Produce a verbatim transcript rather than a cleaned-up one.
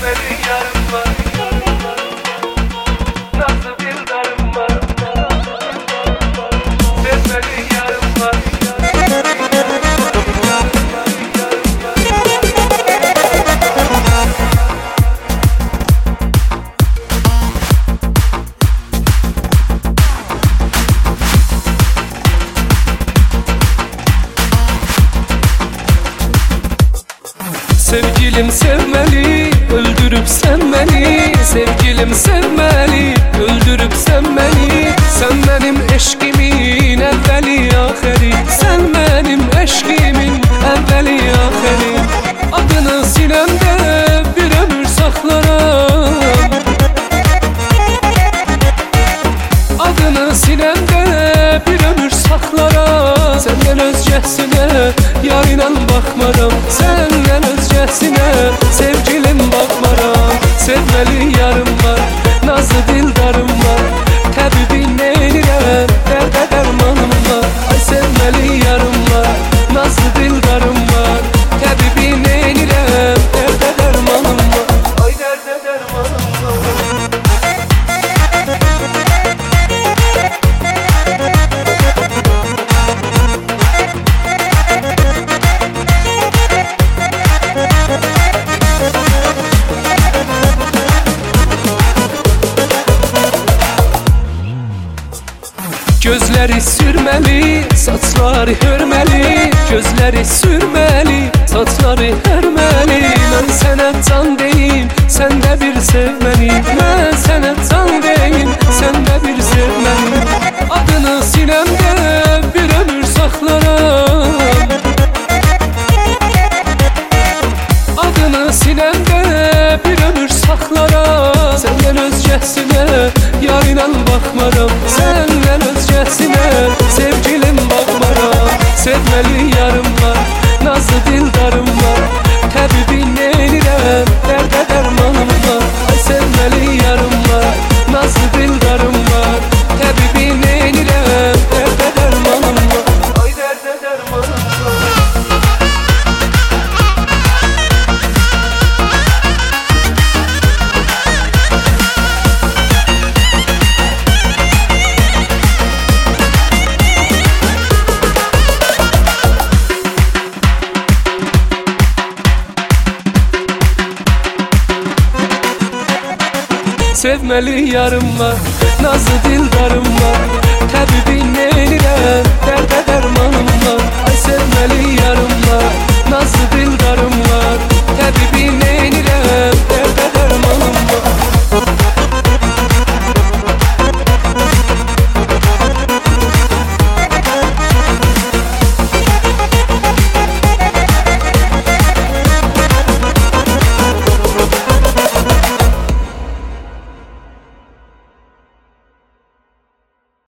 Sevmeli yarım var, nasıl dildarım var. Sevmeli yarım var. Sevgilim sevmeli, öldürüp sen beni. Sevgilim sevmeli, öldürüp sen beni. Sen benim eşkimin evveli aheri. Sen benim eşkimin evveli aheri. Adını sinemde bir ömür saklarım. Adını sinemde bir ömür saklarım. Senden özcesine yarıyla bakmaram. Senden özcesine sevgilim bakmaram. Sevmeli yarım var, nazlı dildarım var. Təbibin neynirəm, dərdə dərmanım var. Ay sevmeli yarım var, nazlı dildarım var. Təbibin neynirəm, dərdə dərmanım var. Ay dərdə dərmanım var. Gözləri sürməli, saçları hörməli. Gözləri sürməli, saçları hörməli. Mən sənə can deyim, sən də bir sevməni. Mən sənə can deyim, sən də bir sevməni. Adını sinəmdə bir ömür saxlaram. Adını sinəmdə bir ömür saxlaram. Səndən özgəsinə yarıyla baxmaram. Səndən özgəsinə sevgilim baxmaram. Sevmeli yarım var, nazlı dildarım var. Təbibin neynirəm, dərdə dərmanım var. Ay sevmeli yarım var, nazlı dildarım var. Təbibin neynirəm, dərdə dərmanım var. Ay dərdə dərmanım var. Sevmeli yarım var, nazlı dildarım var. Təbibin neynirəm,